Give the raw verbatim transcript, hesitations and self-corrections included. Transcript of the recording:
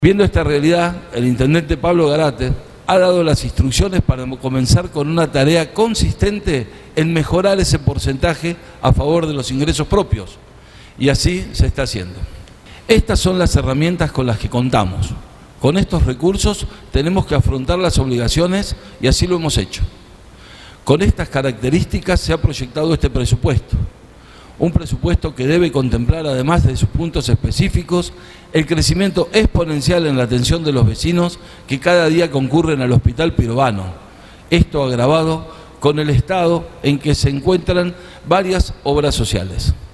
Viendo esta realidad, el intendente Pablo Garate ha dado las instrucciones para comenzar con una tarea consistente en mejorar ese porcentaje a favor de los ingresos propios, y así se está haciendo. Estas son las herramientas con las que contamos. Con estos recursos tenemos que afrontar las obligaciones y así lo hemos hecho. Con estas características se ha proyectado este presupuesto. Un presupuesto que debe contemplar, además de sus puntos específicos, el crecimiento exponencial en la atención de los vecinos que cada día concurren al Hospital Pirovano. Esto agravado con el estado en que se encuentran varias obras sociales.